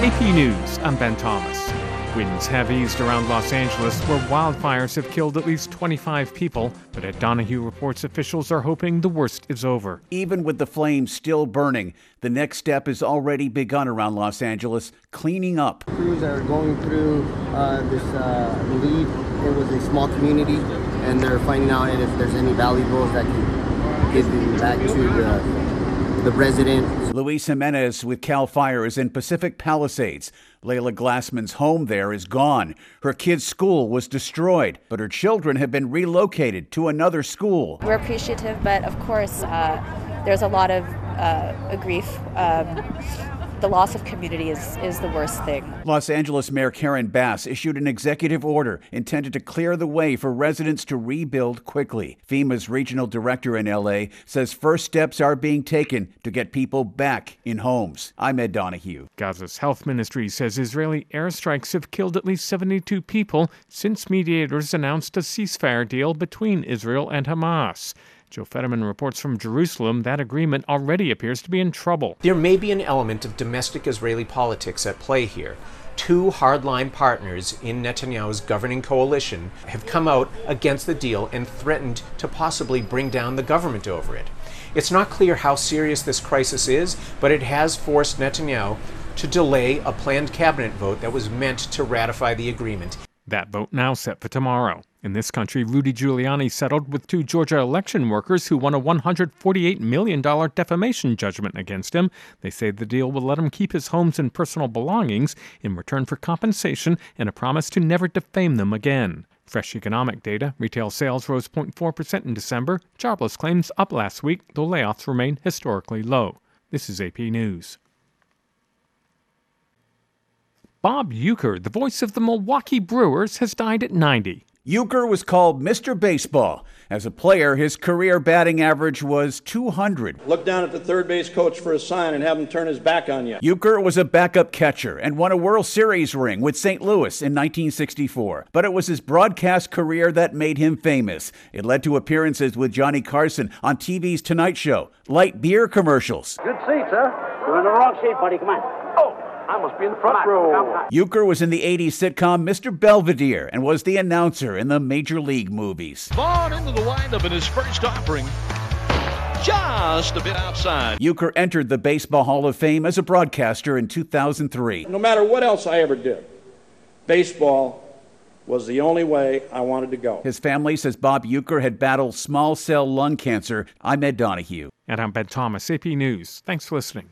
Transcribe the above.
AP News, I'm Ben Thomas. Winds have eased around Los Angeles, where wildfires have killed at least 25 people, but Ed Donahue reports officials are hoping the worst is over. Even with the flames still burning, the next step has already begun around Los Angeles, cleaning up. Crews are going through this, I believe it was a small community, and they're finding out if there's any valuables that can get them back to the residents. Luis Jimenez with CAL FIRE is in Pacific Palisades. Layla Glassman's home there is gone. Her kid's school was destroyed, but her children have been relocated to another school. We're appreciative, but of course, there's a lot of grief. The loss of community is the worst thing. Los Angeles Mayor Karen Bass issued an executive order intended to clear the way for residents to rebuild quickly. FEMA's regional director in L.A. says first steps are being taken to get people back in homes. I'm Ed Donahue. Gaza's health ministry says Israeli airstrikes have killed at least 72 people since mediators announced a ceasefire deal between Israel and Hamas. Joe Fetterman reports from Jerusalem that agreement already appears to be in trouble. There may be an element of domestic Israeli politics at play here. Two hardline partners in Netanyahu's governing coalition have come out against the deal and threatened to possibly bring down the government over it. It's not clear how serious this crisis is, but it has forced Netanyahu to delay a planned cabinet vote that was meant to ratify the agreement. That vote now set for tomorrow. In this country, Rudy Giuliani settled with two Georgia election workers who won a $148 million defamation judgment against him. They say the deal will let him keep his homes and personal belongings in return for compensation and a promise to never defame them again. Fresh economic data, retail sales rose 0.4% in December. Jobless claims up last week, though layoffs remain historically low. This is AP News. Bob Uecker, the voice of the Milwaukee Brewers, has died at 90. Uecker was called Mr. Baseball. As a player, his career batting average was .200. Look down at the third base coach for a sign and have him turn his back on you. Uecker was a backup catcher and won a World Series ring with St. Louis in 1964. But it was his broadcast career that made him famous. It led to appearances with Johnny Carson on TV's Tonight Show, light beer commercials. Good seat, sir. You're in the wrong seat, buddy. Come on. Oh! I must be in the front row. Uecker was in the 80s sitcom Mr. Belvedere and was the announcer in the Major League movies. Vaughn into the windup in his first offering, just a bit outside. Uecker entered the Baseball Hall of Fame as a broadcaster in 2003. No matter what else I ever did, baseball was the only way I wanted to go. His family says Bob Uecker had battled small cell lung cancer. I'm Ed Donahue. And I'm Ben Thomas, AP News. Thanks for listening.